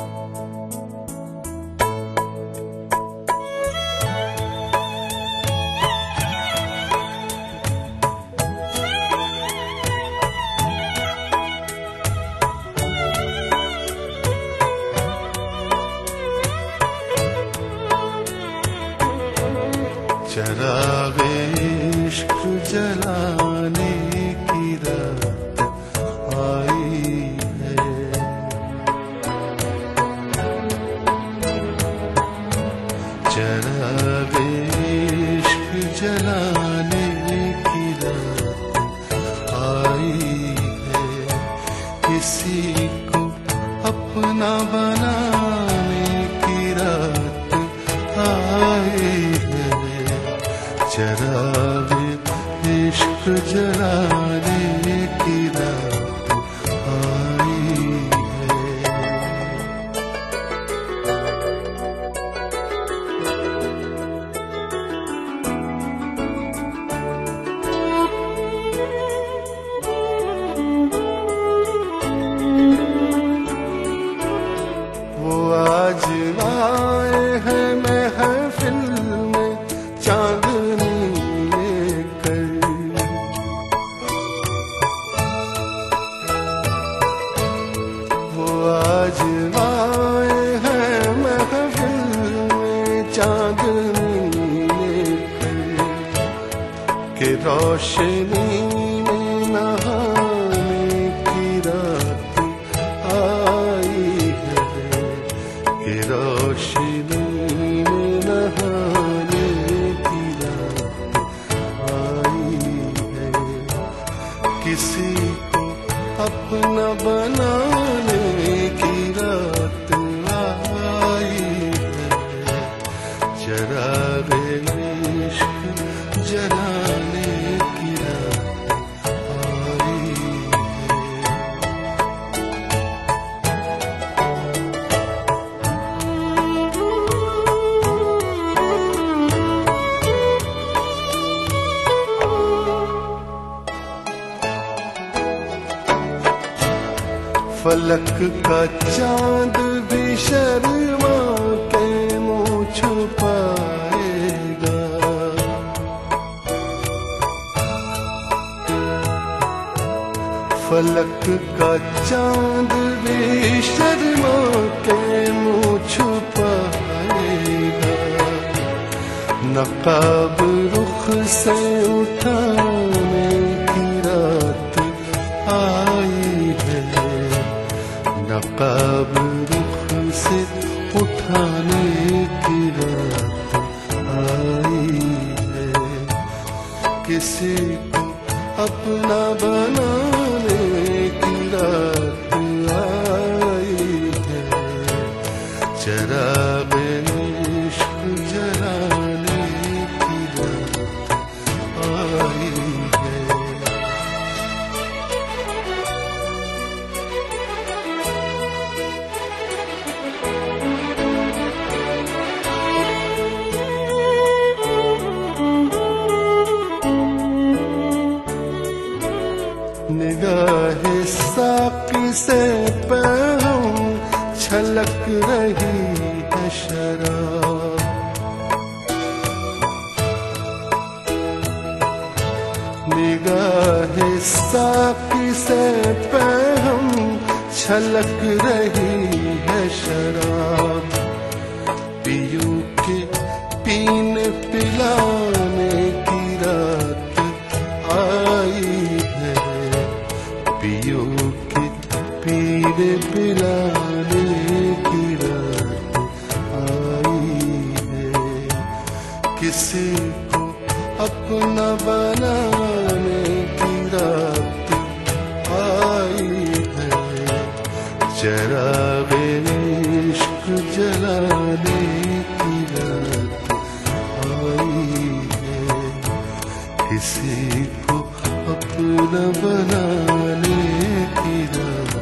चरागे इश्क जलाने की रात आई है। चरागे इश्क जलाने की रात आई है। किसी को अपना बनाने की रात आई है। चरागे इश्क जलाने की रात आई है। वो आज आए हैं महफिल में चांदनी लेकर। वो आज आए हैं महफिल में चांदनी लेकर के रोशनी में नहाने की रात आई है। के रोशनी में नहाने की रात आई है। किसी को अपना बनाने की रात आई है। चरागे इश्क जलाने की रात आई है। फलक का चांद भी शर्मा के मुँह छुपाएगा। फलक का चांद भी शर्मा के मुँह छुपाएगा। नकाब रुख से उठाने की रात आई है। नकाब रुख से उठाने की रात आई है। किसी को अपना बनाने की रात आई है। चरागे इश्क जलाने की रात आई है। निगाहे साकी से पैरों छलक रही है शराब। निगाहे साकी से पैरों छलक रही है शराब। पियूं के पीने पिलाने की रात आई है। पियो के पीने पिलाने की रात आई है। किसी को अपना बनाने की रात आई है। चरागे इश्क जलाने की रात आई है। किसी को अपना बनाने की रात